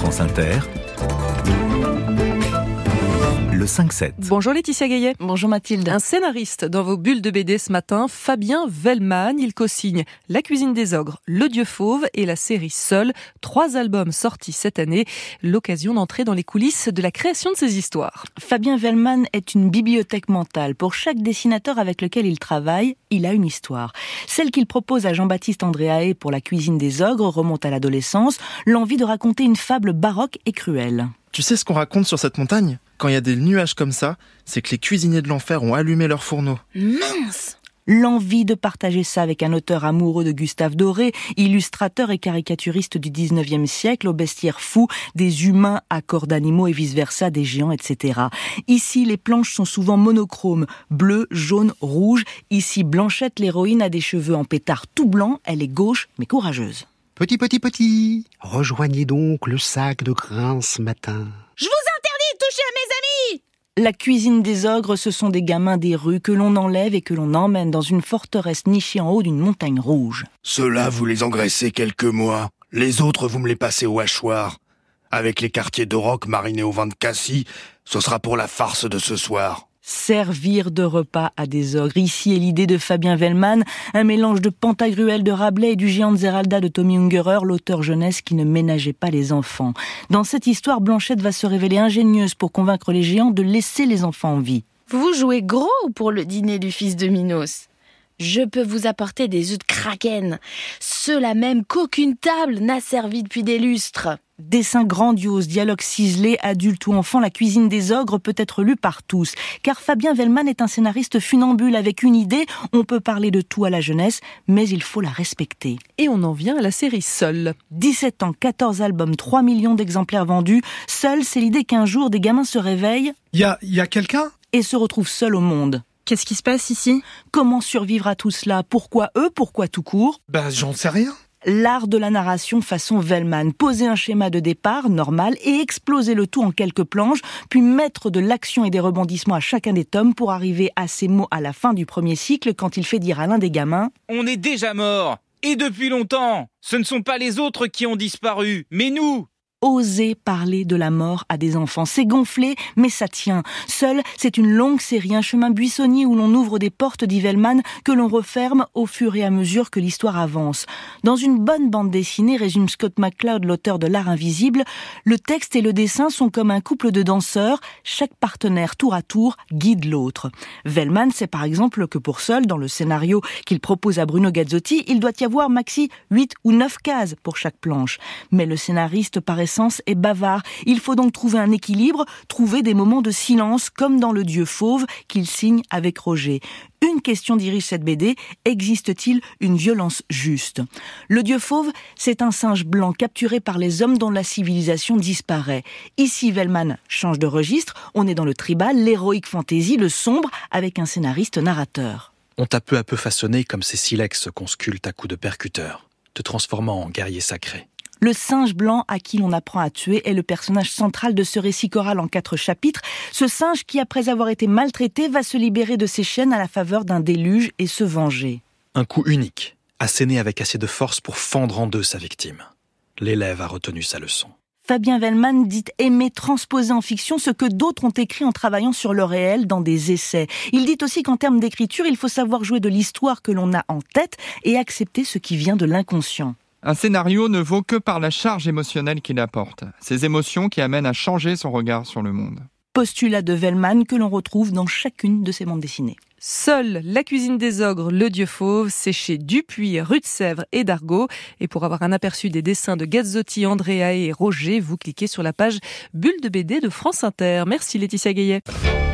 France Inter, le 5-7. Bonjour Laetitia Gaillet. Bonjour Mathilde. Un scénariste dans vos bulles de BD ce matin, Fabien Wellman. Il co-signe La cuisine des ogres, Le Dieu fauve et la série Seul. 3 albums sortis cette année. L'occasion d'entrer dans les coulisses de la création de ces histoires. Fabien Wellman est une bibliothèque mentale. Pour chaque dessinateur avec lequel il travaille, il a une histoire. Celle qu'il propose à Jean-Baptiste Andréae pour La cuisine des ogres remonte à l'adolescence. L'envie de raconter une fable baroque et cruelle. Tu sais ce qu'on raconte sur cette montagne ? Quand il y a des nuages comme ça, c'est que les cuisiniers de l'enfer ont allumé leurs fourneaux. Mince ! L'envie de partager ça avec un auteur amoureux de Gustave Doré, illustrateur et caricaturiste du 19e siècle, au bestiaire fou, des humains à corps d'animaux et vice-versa, des géants, etc. Ici, les planches sont souvent monochromes, bleu, jaune, rouge. Ici, Blanchette, l'héroïne, a des cheveux en pétard tout blanc, elle est gauche mais courageuse. Petit, rejoignez donc le sac de grains ce matin. Je vous interdis de toucher à mes amis! La cuisine des ogres, ce sont des gamins des rues que l'on enlève et que l'on emmène dans une forteresse nichée en haut d'une montagne rouge. Ceux-là, vous les engraissez quelques mois. Les autres, vous me les passez au hachoir. Avec les quartiers de roc marinés au vin de cassis, ce sera pour la farce de ce soir. Servir de repas à des ogres. Ici est l'idée de Fabien Wellman, un mélange de Pantagruel de Rabelais et du Géant de Zeralda de Tommy Ungerer, l'auteur jeunesse qui ne ménageait pas les enfants. Dans cette histoire, Blanchette va se révéler ingénieuse pour convaincre les géants de laisser les enfants en vie. Vous jouez gros pour le dîner du fils de Minos. Je peux vous apporter des œufs de kraken, ceux-là même qu'aucune table n'a servi depuis des lustres. Dessin grandiose, dialogue ciselé, adulte ou enfant, La cuisine des ogres peut être lue par tous. Car Fabien Wellman est un scénariste funambule avec une idée. On peut parler de tout à la jeunesse, mais il faut la respecter. Et on en vient à la série Seul. 17 ans, 14 albums, 3 millions d'exemplaires vendus. Seul, c'est l'idée qu'un jour, des gamins se réveillent. Y a quelqu'un ? Et se retrouvent seuls au monde. Qu'est-ce qui se passe ici ? Comment survivre à tout cela ? Pourquoi eux ? Pourquoi tout court ? J'en sais rien. L'art de la narration façon Wellman, poser un schéma de départ normal et exploser le tout en quelques planches, puis mettre de l'action et des rebondissements à chacun des tomes pour arriver à ces mots à la fin du premier cycle quand il fait dire à l'un des gamins « On est déjà morts, et depuis longtemps. Ce ne sont pas les autres qui ont disparu, mais nous !» Oser parler de la mort à des enfants, c'est gonflé, mais ça tient. Seul, c'est une longue série, un chemin buissonnier où l'on ouvre des portes, dit Wellman, que l'on referme au fur et à mesure que l'histoire avance. Dans une bonne bande dessinée, résume Scott McCloud, l'auteur de L'Art invisible, le texte et le dessin sont comme un couple de danseurs, chaque partenaire tour à tour guide l'autre. Wellman sait par exemple que pour Seul, dans le scénario qu'il propose à Bruno Gazzotti, il doit y avoir maxi 8 ou 9 cases pour chaque planche. Mais le scénariste par essence est bavard. Il faut donc trouver un équilibre, trouver des moments de silence, comme dans Le Dieu fauve qu'il signe avec Roger. Une question dirige cette BD, existe-t-il une violence juste ? Le Dieu fauve, c'est un singe blanc capturé par les hommes dont la civilisation disparaît. Ici, Wellman change de registre, on est dans le tribal, l'héroïque fantasy, le sombre, avec un scénariste narrateur. On t'a peu à peu façonné comme ces silex qu'on sculpte à coups de percuteur, te transformant en guerrier sacré. Le singe blanc à qui l'on apprend à tuer est le personnage central de ce récit choral en 4 chapitres. Ce singe qui, après avoir été maltraité, va se libérer de ses chaînes à la faveur d'un déluge et se venger. Un coup unique, asséné avec assez de force pour fendre en deux sa victime. L'élève a retenu sa leçon. Fabien Wellman dit aimer transposer en fiction ce que d'autres ont écrit en travaillant sur le réel dans des essais. Il dit aussi qu'en termes d'écriture, il faut savoir jouer de l'histoire que l'on a en tête et accepter ce qui vient de l'inconscient. Un scénario ne vaut que par la charge émotionnelle qu'il apporte, ces émotions qui amènent à changer son regard sur le monde. Postulat de Wellman que l'on retrouve dans chacune de ses bandes dessinées. Seul, La cuisine des ogres, Le Dieu fauve, c'est chez Dupuis, Rue de Sèvres et Dargaud. Et pour avoir un aperçu des dessins de Gazzotti, Andréae et Roger, vous cliquez sur la page Bulle de BD de France Inter. Merci Laetitia Gaillet.